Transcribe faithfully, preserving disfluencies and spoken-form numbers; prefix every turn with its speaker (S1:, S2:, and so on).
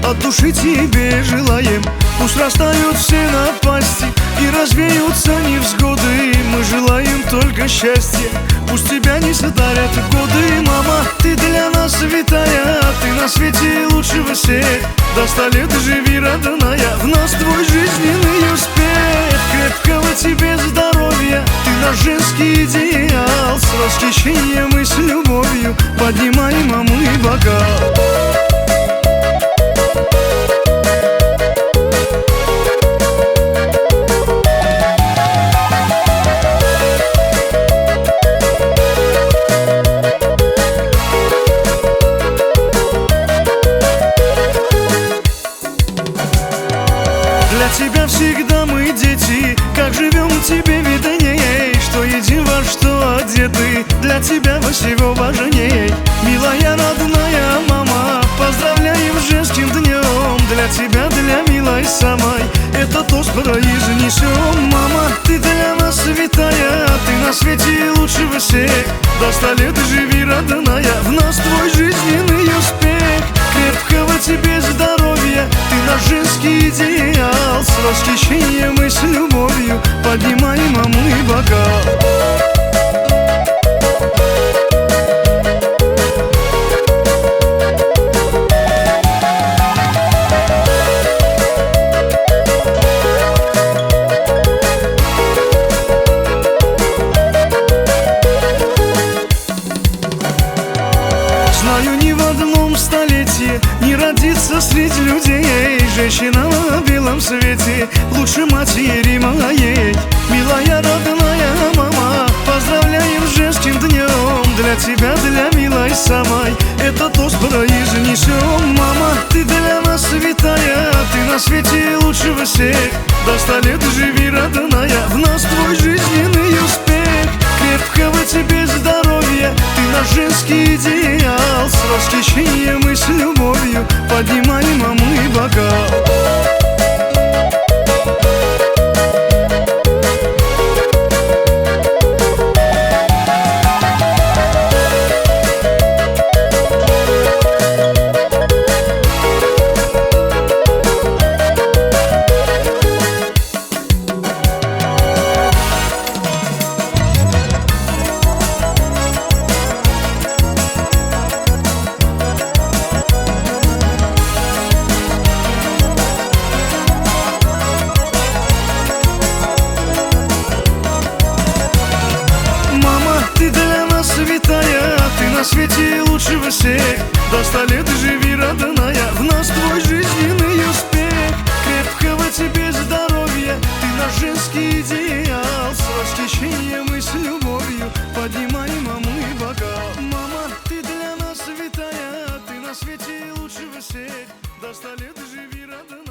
S1: от души тебе желаем. Пусть растают все напасти и развеются невзгоды. Мы желаем только счастья, пусть тебя не задарят годы. Мама, ты для нас святая, ты на свете лучшего всех. До ста лет живи, родная, в нас твой жизненный успех. Крепкого тебе здоровья, ты наш женский идеал. С восхищением и с любовью поднимаем мы бокал. Для тебя всегда мы дети, как живем тебе видней, что едим, во что одеты, для тебя во всего важней. Милая родная мама, поздравляем с женским днем. Для тебя, для милой самой, это тост произнесем. Мама, ты для нас святая, ты на свете лучшего всех. До ста лет живи, родная, в нас твой жизненный успех. Крепкого тебе здоровья, ты наш женский идеал. С восхищением и с любовью поднимаем мы бокал. Знаю, ни в одном столетии не родится среди людей женщина на белом свете лучше матери моей. Милая родная мама, поздравляем с женским днем. Для тебя, для милой самой, это тост произнесем. Мама, ты для нас святая, ты на свете лучшего всех. До ста лет живи, родная, в нас твой жизненный успех. Крепкого тебе здоровья, ты наш женский идеал. С восхищением и с любовью поднимаем мы бокал. Ты для нас святая, ты на свете лучшего всех. До ста лет живи, родная, в нас твой жизненный успех. Крепкого тебе здоровья, ты наш женский идеал. С восхищением и с любовью поднимаем мы бокал. Мама, ты для нас святая, ты на свете лучшего всех. До ста лет живи, родная.